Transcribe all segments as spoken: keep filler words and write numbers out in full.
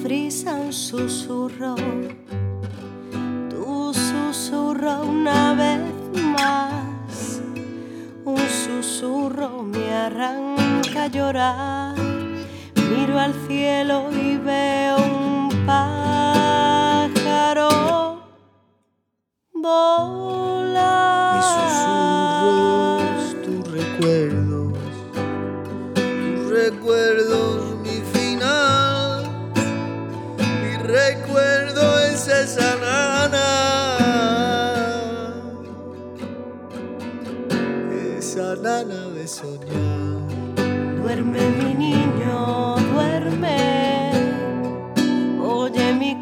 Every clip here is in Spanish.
brisa un susurro, tu susurro una vez más, un susurro me arranca a llorar. Miro al cielo y veo un pájaro volar. Mis susurros, tus recuerdos, tus recuerdos, mi final. Mi recuerdo es esa nana, esa nana de soñar. Duerme mi niño, duerme, oye mi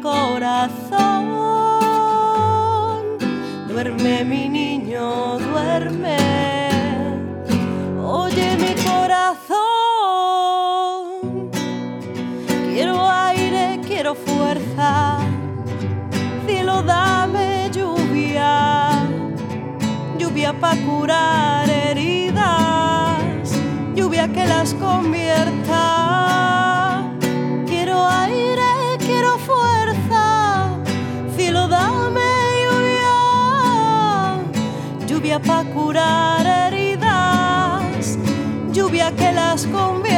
corazón. Duerme mi niño, duerme, oye mi corazón. Quiero aire, quiero fuerza, cielo dame lluvia, lluvia pa' curar heridas, lluvia que las convierta. Quiero aire, quiero fuerza, cielo dame lluvia, lluvia pa' curar heridas, lluvia que las convierta.